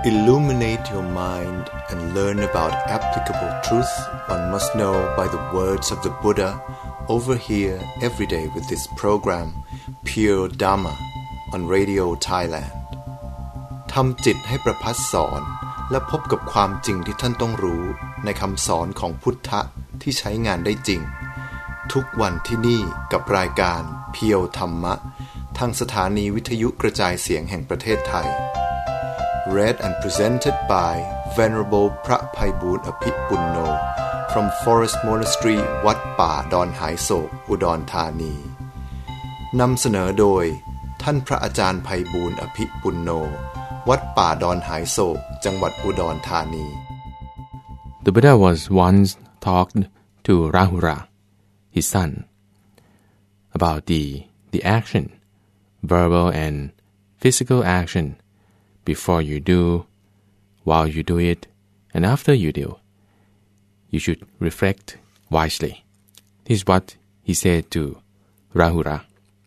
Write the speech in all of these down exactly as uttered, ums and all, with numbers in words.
Illuminate your mind and learn about applicable truth one must know by the words of the Buddha over here every day with this program Pure Dhamma on Radio Thailand ทำจิตให้ประพัดสอนและพบกับความจริงที่ท่านต้องรู้ในคำสอนของพุทธะที่ใช้งานได้จริงทุกวันที่นี่กับรายการเพียวธรรมะทางสถานีวิทยุกระจายเสียงแห่งประเทศไทย Read and presented by Venerable พระไพบูลย์อภิปุณโญ from Forest Monastery วัดป่าดอนหายโศกอุดรธานีนำเสนอโดยท่านพระอาจารย์ไพบูลย์อภิปุณโญวัดป่าดอนหายโศกจังหวัดอุดรธานี The Buddha was once talked to Rahula, his son, about the the action, verbal and physical action before you do, while you do it, and after you do. You should reflect wisely. This is what he said to Rahula.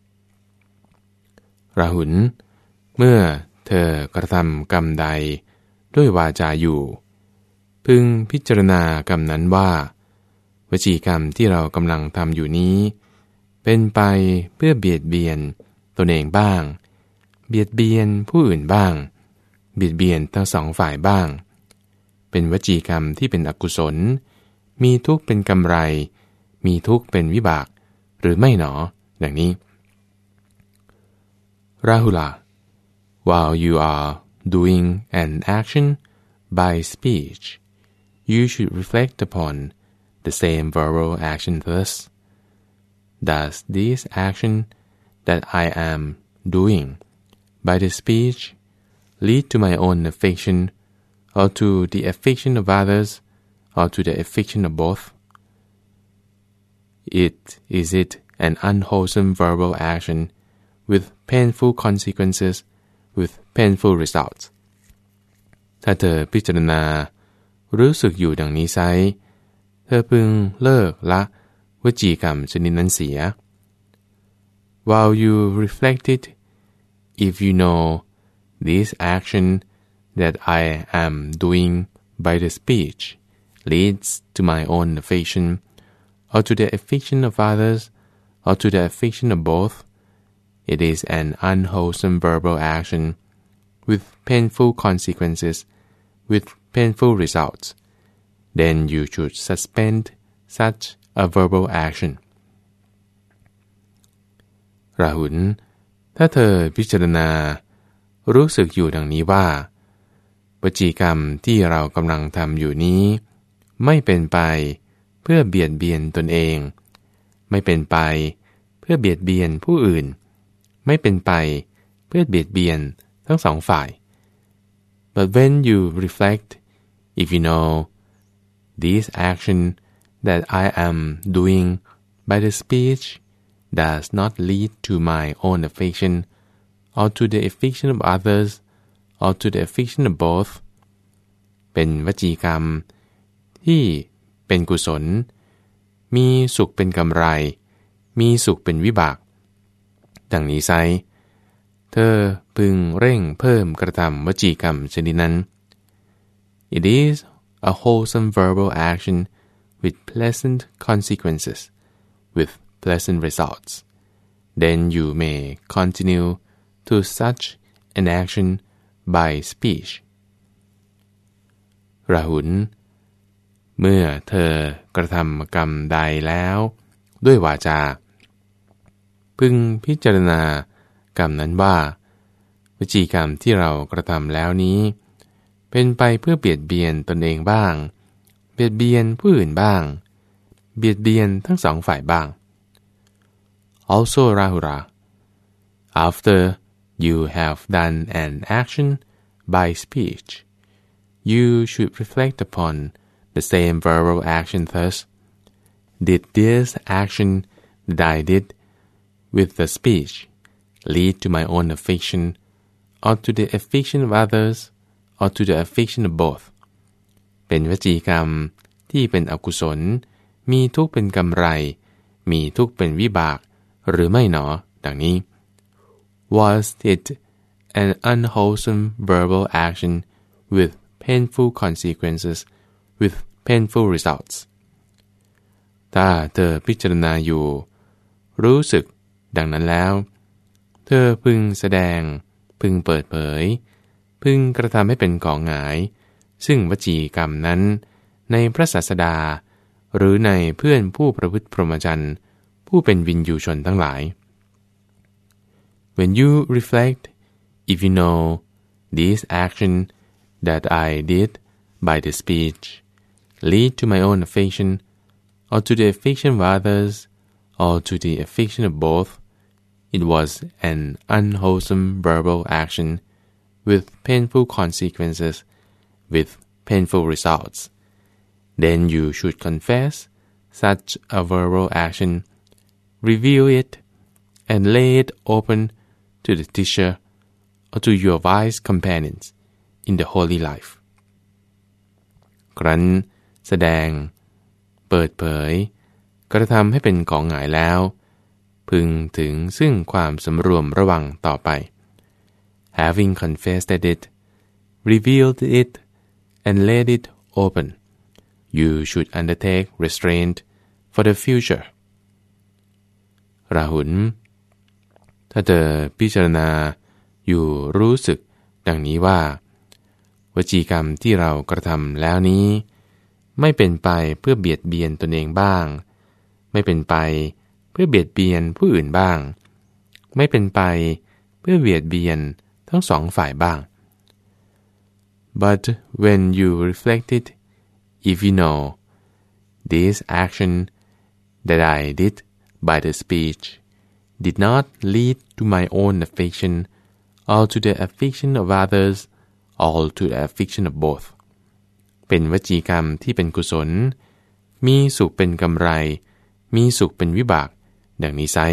ราหุลเมื่อเธอกระทำกรรมใดด้วยวาจาอยู่พึงพิจารณากรรมนั้นว่าวจีกรรมที่เรากำลังทำอยู่นี้เป็นไปเพื่อเบียดเบียนตนเองบ้างเบียดเบียนผู้อื่นบ้างเบียดเบียนทั้งสองฝ่ายบ้างเป็นวจีกรรมที่เป็นอกุศลมีทุกข์เป็นกำไรมีทุกข์เป็นวิบากหรือไม่หนอดังนี้ Rahula, while you are doing an action by speech, you should reflect upon the same verbal action thus. Does this action that I am doing by the speech lead to my own affection, or to the affection of others, or to the affection of both? It, is it an unwholesome verbal action with painful consequences, with painful results? ถ้าเธอพิจารณารู้สึกอยู่ดังนี้ไซเธอพึงเลิกละวจีกรรมชนิดนั้นเสีย While you reflect it, if you know this action that I am doing by the speech leads to my own affection, or to the affection of others, or to the affection of both, it is an unwholesome verbal action with painful consequences, with painful results. Then you should suspend such a verbal action. ราหุลถ้าเธอพิจารณารู้สึกอยู่ดังนี้ว่าวจีกรรมที่เรากำลังทำอยู่นี้ไม่เป็นไปเพื่อเบียดเบียนตนเองไม่เป็นไปเพื่อเบียดเบียนผู้อื่นไม่เป็นไปเพื่อเบียดเบียนทั้งสองฝ่าย But when you reflect, if you know this action that I am doing by the speech does not lead to my own affection, or to the affection of others, or to the affection of both, เป็นวจีกรรมที่เป็นกุศลมีสุขเป็นกำไรมีสุขเป็นวิบากดังนี้ไซเธอพึงเร่งเพิ่มกระทำวจีกรรมชนิดนั้น It is a wholesome verbal action with pleasant consequences, with pleasant results. Then you may continue to such an action by speech. ราหุลเมื่อเธอกระทำกรรมใดแล้วด้วยวาจาพึงพิจารณากรรมนั้นว่าวจีกรรมที่เรากระทำแล้วนี้เป็นไปเพื่อเบียดเบียนตนเองบ้างเบียดเบียนผู้อื่นบ้างเบียดเบียนทั้งสองฝ่ายบ้าง Also Rahula, after you have done an action by speech, you should reflect upon the same verbal action thus. Did this action that I did with the speech lead to my own affection, or to the affection of others, or to the affection of both? เป็นวจีกรรมที่เป็นอกุศลมีทุกข์เป็นกำไรมีทุกข์เป็นวิบากหรือไม่หนอดังนี้ Was it an unwholesome verbal action with painful consequences with painful results ถ้าเธอพิจารณาอยู่รู้สึกดังนั้นแล้วเธอพึงแสดงพึงเปิดเผยพึงกระทำให้เป็นของหงายซึ่งวจีกรรมนั้นในพระศาสดาหรือในเพื่อนผู้ประพฤติพรหมจรรย์ผู้เป็นวินยูชนทั้งหลาย When you reflect if you know this action that I did by the speech lead to my own affection or to the affection of others or to the affection of both it was an unwholesome verbal action with painful consequences with painful results then you should confess such a verbal action reveal it and lay it open to the teacher or to your wise companions in the holy life ครั้นแสดงเปิดเผยกระทำให้เป็นของหงายแล้วพึงถึงซึ่งความสำรวมระวังต่อไป having confessed it revealed it and laid it open you should undertake restraint for the future ราหุลถ้าเธอพิจารณาอยู่รู้สึกดังนี้ว่าวจีกรรมที่เรากระทำแล้วนี้ไม่เป็นไปเพื่อเบียดเบียนตนเองบ้างไม่เป็นไปเพื่อเบียดเบียนผู้อื่นบ้างไม่เป็นไปเพื่อเบียดเบียนทั้งสองฝ่ายบ้าง But when you reflect it if you know this action that I did by the speech did not lead to my own affection or to the affection of others or to the affection of both เป็นวจีกรรมที่เป็นกุศลมีสุขเป็นกำไรมีสุขเป็นวิบากดังนี้ไซ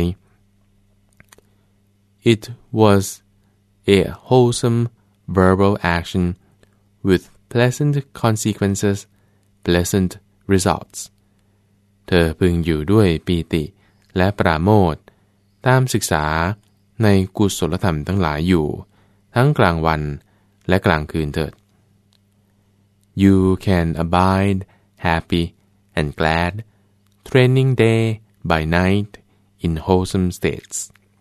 It was a wholesome verbal action with pleasant consequences pleasant results เธอพึงอยู่ด้วยปีติและปราโมทย์ตามศึกษาในกุศลธรรมทั้งหลายอยู่ทั้งกลางวันและกลางคืนเถิด You can abide happy and glad training day by night in wholesome states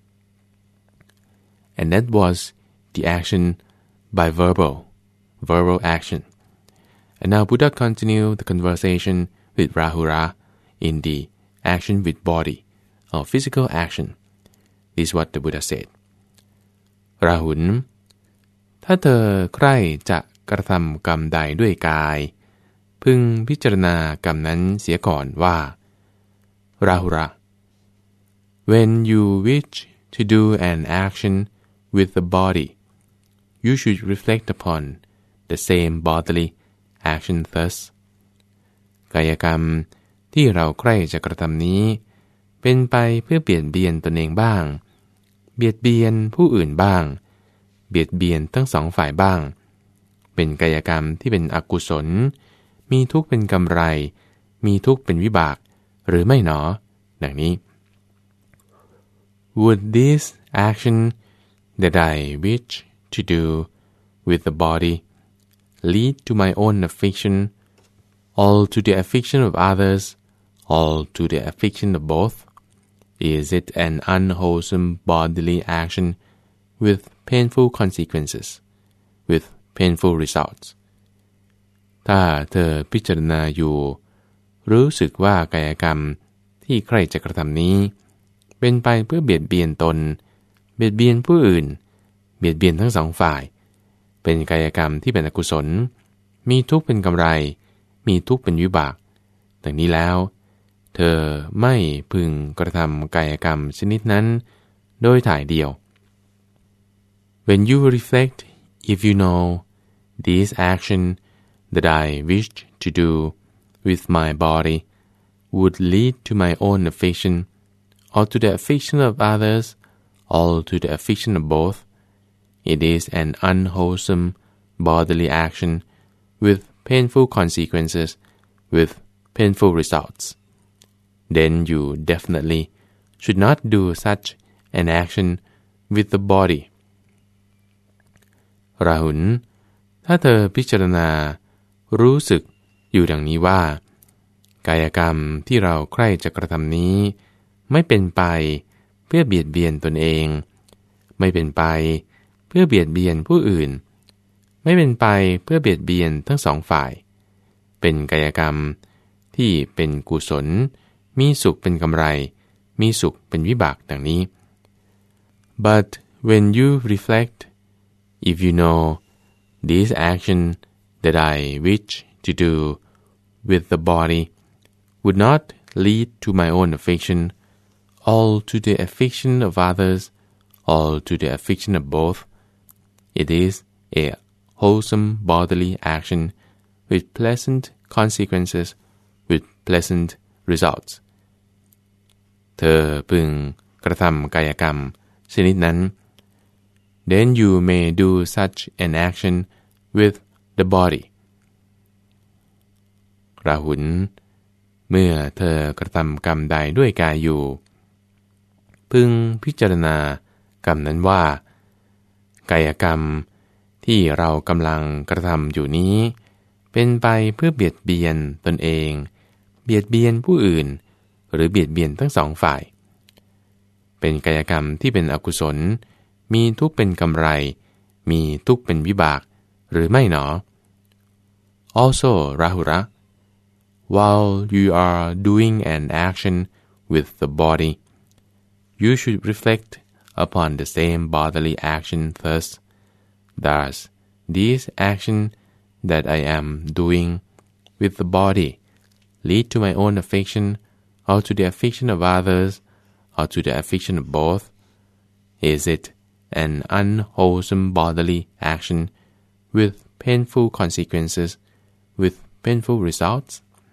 and that was the action by verbal verbal action and now Buddha continued the conversation with Rahula in the action with body or physical action this is what the Buddha said ราหุลถ้าเธอใคร่จะกระทำกรรมใดด้วยกายพึงพิจารณากรรมนั้นเสียก่อนว่าราหุล When you wish to do an action with the body you should reflect upon the same bodily action thus กายกรรมที่เราใคร่จะกระทำนี้เป็นไปเพื่อเบียดเบียนตนเองบ้างเบียดเบียนผู้อื่นบ้างเบียดเบียนทั้งสองฝ่ายบ้างเป็นกายกรรมที่เป็นอกุศลมีทุกข์เป็นกำไรมีทุกข์เป็นวิบากหรือไม่หนอดังนี้ Would this action that I wish to do with the body lead to my own affection or to the affection of others or to the affection of both is it an unwholesome bodily action with painful consequences with painful results ถ้าเธอพิจารณาอยู่รู้สึกว่ากายกรรมที่ใครจะกระทำนี้เป็นไปเพื่อเบียดเบียนตนเบียดเบียนผู้อื่นเบียดเบียนทั้งสองฝ่ายเป็นกายกรรมที่เป็นอกุศลมีทุกข์เป็นกำไรมีทุกข์เป็นวิบากดังนี้แล้วเธอไม่พึงกระทำกายกรรมชนิดนั้นโดยถ่ายเดียว When you reflect if you know this action that I wished to do with my body would lead to my own affection or to the affection of others or to the affection of both it is an unwholesome bodily action with painful consequences with painful results then you definitely should not do such an action with the body ราหุลถ้าเธอพิจารณารู้สึกอยู่ดังนี้ว่ากายกรรมที่เราใคร่จะกระทำนี้ไม่เป็นไปเพื่อเบียดเบียนตนเองไม่เป็นไปเพื่อเบียดเบียนผู้อื่นไม่เป็นไปเพื่อเบียดเบียนทั้งสองฝ่ายเป็นกายกรรมที่เป็นกุศลมีสุขเป็นกำไรมีสุขเป็นวิบากดังนี้ But when you reflect, if you know this action that I wish to do with the body would not lead to my own affliction, or to the affliction of others, or to the affliction of both, it is a wholesome bodily action with pleasant consequences, with pleasant results. เธอพึงกระทำกายกรรมชนิดนั้น Then you may do such an action with the body. ราหุลเมื่อเธอกระทำกรรมใดด้วยกายอยู่พึงพิจารณากรรมนั้นว่ากายกรรมที่เรากำลังกระทำอยู่นี้เป็นไปเพื่อเบียดเบียนตนเองเบียดเบียนผู้อื่นหรือเบียดเบียนทั้งสองฝ่ายเป็นกายกรรมที่เป็นอกุศลมีทุกข์เป็นกำไรมีทุกข์เป็นวิบากหรือไม่หนอ Also Rahula, while you are doing an action with the body, you should reflect upon the same bodily action thus. Thus, this action that I am doing with the body lead to my own affliction, or to the affliction of others, or to the affliction of both? Is it an unwholesome bodily action with painful consequences, with painful results?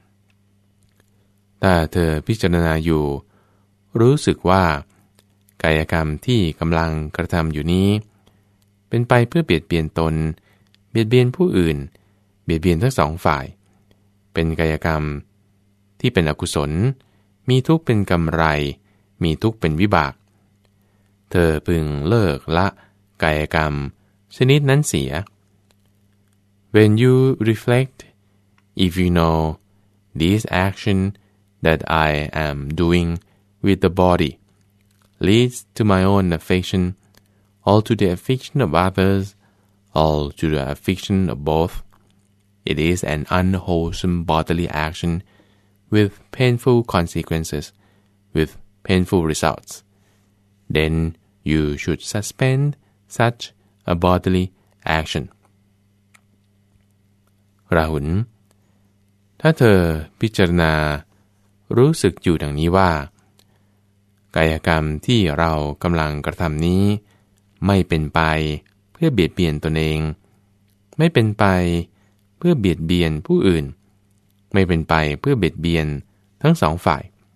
ถ้าเธอพิจารณาอยู่รู้สึกว่ากายกรรมที่กำลังกระทำอยู่นี้เป็นไปเพื่อเบียดเบียนตนเบียดเบียนผู้อื่นเบียดเบียนทั้งสองฝ่ายเป็นกายกรรมที่เป็นอกุศลมีทุกข์เป็นกำไรมีทุกข์เป็นวิบากเธอพึงเลิกละกายกรรมชนิดนั้นเสีย When you reflect, if you know this action that I am doing with the body leads to my own affliction, or to the affliction of others, or to the affliction of both, it is an unwholesome bodily action with painful consequences, with painful results. Then you should suspend such a bodily action. ราหุลถ้าเธอพิจารณารู้สึกอยู่ดังนี้ว่ากายกรรมที่เรากำลังกระทำนี้ไม่เป็นไปเพื่อเบียดเบียนตนเองไม่เป็นไปเพื่อเบียดเบียนผู้อื่นไม่เป็นไปเพื่อเบียดเบียนทั้งสองฝ่าย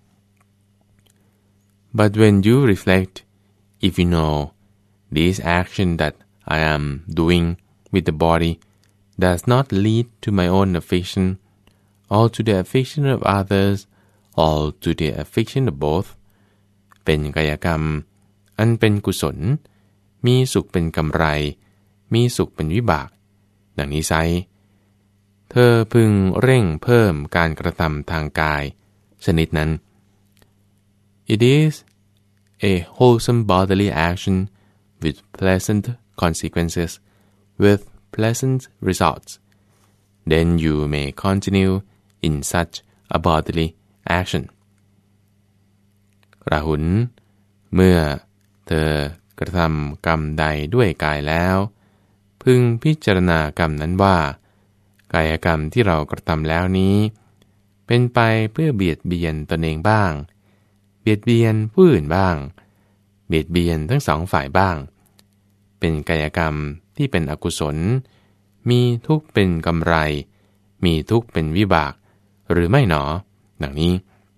But when you reflect, if you know this action that I am doing with the body does not lead to my own affliction, or to the affliction of others, or to the affliction of both, เป็นกายกรรมอันเป็นกุศลมีสุขเป็นกำไรมีสุขเป็นวิบากดังนี้ไซเธอพึงเร่งเพิ่มการกระทำทางกายชนิดนั้น It is a wholesome bodily action with pleasant consequences, with pleasant results. Then you may continue in such a bodily action. ราหุลเมื่อเธอกระทำกรรมใดด้วยกายแล้วพึงพิจารณากรรมนั้นว่ากายกรรมที่เรากระทำแล้วนี้เป็นไปเพื่อเบียดเบียนตนเองบ้างเบียดเบียนผู้อื่นบ้างเบียดเบียนทั้งสองฝ่ายบ้างเป็นกายกรรมที่เป็นอกุศลมีทุกข์เป็นกำไรมีทุกข์เป็นวิบากหรือไม่หนอดังนี้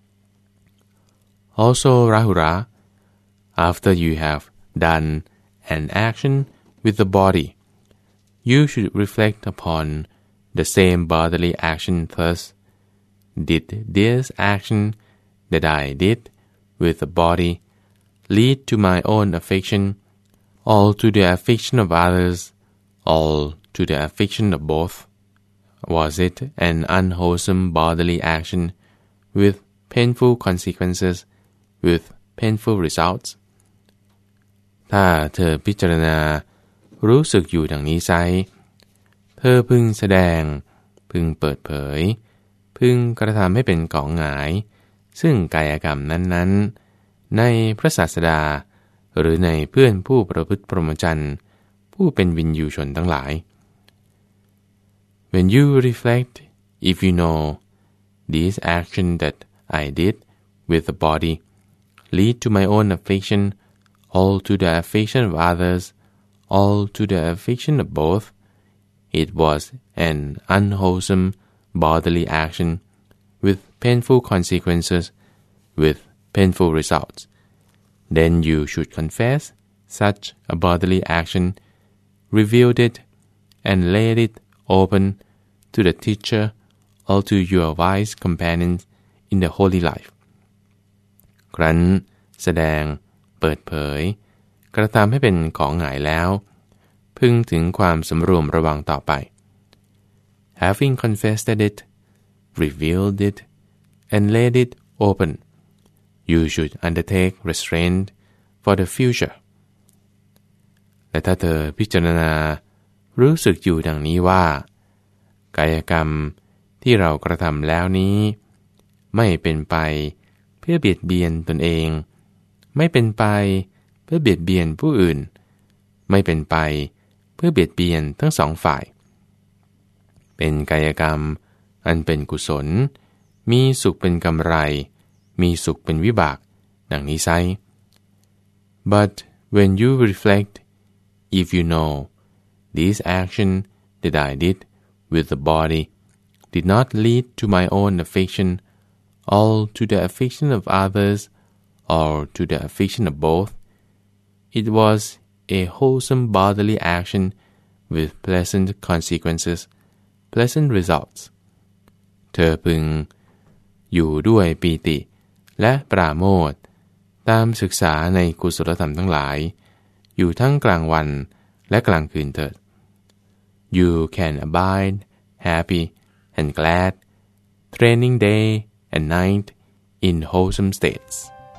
Also Rahula, after you have done an action with the body, you should reflect upon the same bodily action thus. Did this action that I did with the body lead to my own affliction, or to the affliction of others, all to the affliction of both? Was it an unwholesome bodily action with painful consequences, with painful results? ถ้าเธอพิจารณารู้สึกอยู่ดังนี้ไซเธอพึงแสดงพึงเปิดเผยพึงกระทำให้เป็นของหงายซึ่งกายกรรมนั้นๆในพระศาสดาหรือในเพื่อนผู้ประพฤติพรหมจรรย์ผู้เป็นวินยูชนทั้งหลาย When you reflect, if you know this action that I did with the body lead to my own affliction, all to the affliction of others, all to the affliction of both, it was an unwholesome bodily action with painful consequences, with painful results. Then you should confess such a bodily action, reveal it, and lay it open to the teacher or to your wise companions in the holy life. ครั้นแสดงเปิดเผยกระทำให้เป็นของหงายแล้วพึงถึงความสำรวมระวังต่อไป Having confessed it, revealed it, and laid it open, you should undertake restraint for the future. และถ้าเธอพิจารณารู้สึกอยู่ดังนี้ว่ากายกรรมที่เรากระทำแล้วนี้ไม่เป็นไปเพื่อเบียดเบียนตนเองไม่เป็นไปเพื่อเบียดเบียนผู้อื่นไม่เป็นไปเพื่อเบียดเบียนทั้งสองฝ่ายเป็นกายกรรมอันเป็นกุศลมีสุขเป็นกำไรมีสุขเป็นวิบากดังนี้ไซ But when you reflect, if you know this action that I did with the body did not lead to my own affliction, all to the affliction of others, or to the affliction of both, it was a wholesome bodily action with pleasant consequences, pleasant results. เธอพึงอยู่ด้วยปีติและปราโมทย์ตามศึกษาในกุศลธรรมทั้งหลายอยู่ทั้งกลางวันและกลางคืนเถิด You can abide happy and glad, training day and night in wholesome states.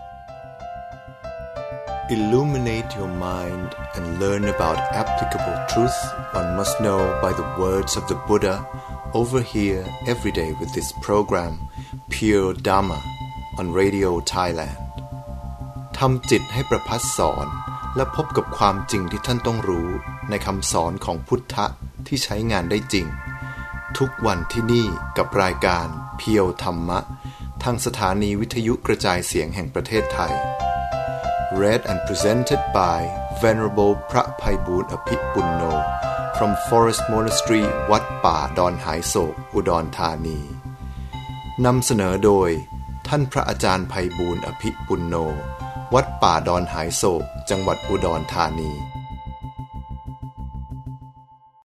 Illuminate your mind and learn about applicable truth one must know by the words of the Buddha over here every day with this program, Pure Dhamma, on Radio Thailand. ทำจิตให้ประพัดสอนและพบกับความจริงที่ท่านต้องรู้ในคำสอนของพุทธะที่ใช้งานได้จริงทุกวันที่นี่กับรายการเพียวธรรมะทางสถานีวิทยุกระจายเสียงแห่งประเทศไทย Read and presented by Venerable พระไพบูลย์อภิปุณโญ from Forest Monastery วัดป่าดอนหายโศกอุดรธานีนำเสนอโดยท่านพระอาจารย์ไพบูลย์อภิปุณโญวัดป่าดอนหายโศกจังหวัดอุดรธานี